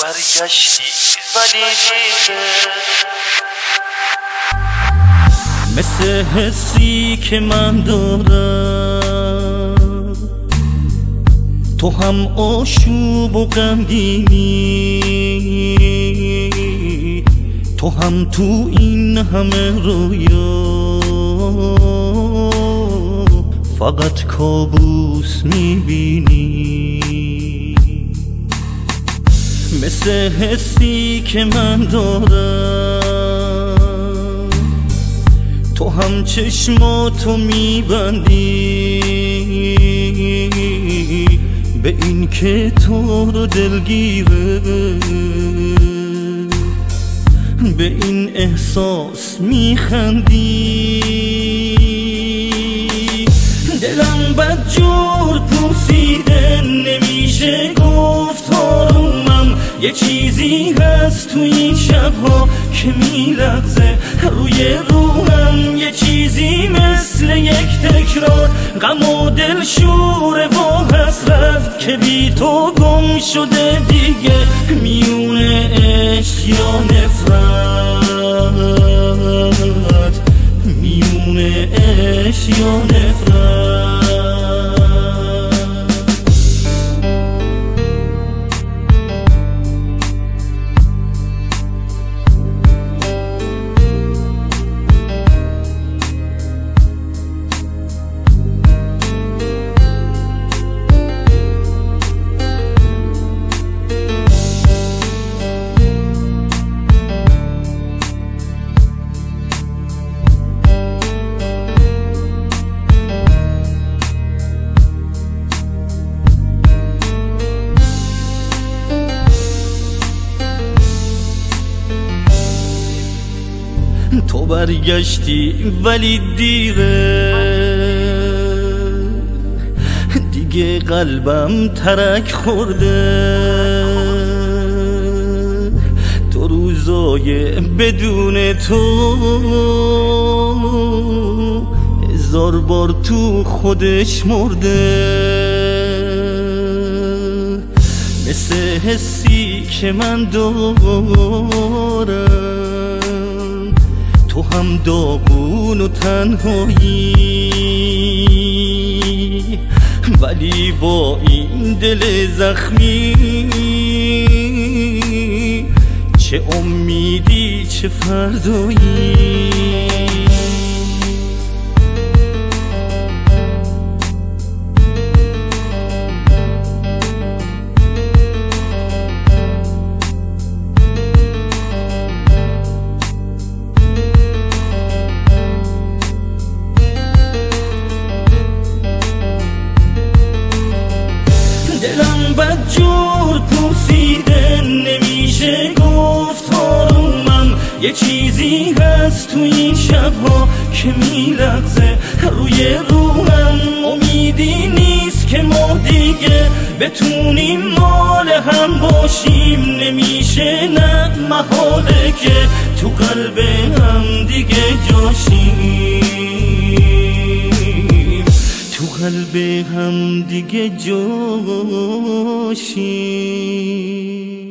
برگشتی ولی دیگه مثل حسی که من دارم تو هم آشوب و غمگینی، تو هم تو این همه رویا فقط کابوس میبینی. مثل حسی که من دارم تو هم چشماتو میبندی به این که تو رو دلگیره، به این احساس میخندی. دلم بدجور پوسیده نمیشه گفت آرومم، یه چیزی هست تو این شبها که میلغزه روی روحم، یه چیزی مثل یک تکرار غم و دل شوره و حسرت که بی تو گم شده دیگه میونه عشق یا نفرت، میونه عشق یا نفرت. تو برگشتی ولی دیره، دیگه قلبم ترک خورده. تو روزای بدون تو هزار بار تو خودش مرده. مثل حسی که من دارم تو هم داغون و تنهایی، ولی با این دل زخمی چه امیدی چه فردایی. دلم بدجور پوسیده نمیشه گفت آرومم، یه چیزی هست تو این شبها که میلغزه روی روحم، امیدی نیست که ما دیگه بتونیم مال هم باشیم، نمیشه نه محاله که تو قلب هم دیگه جاشیم، تو قلب هم دیگه جاشیم.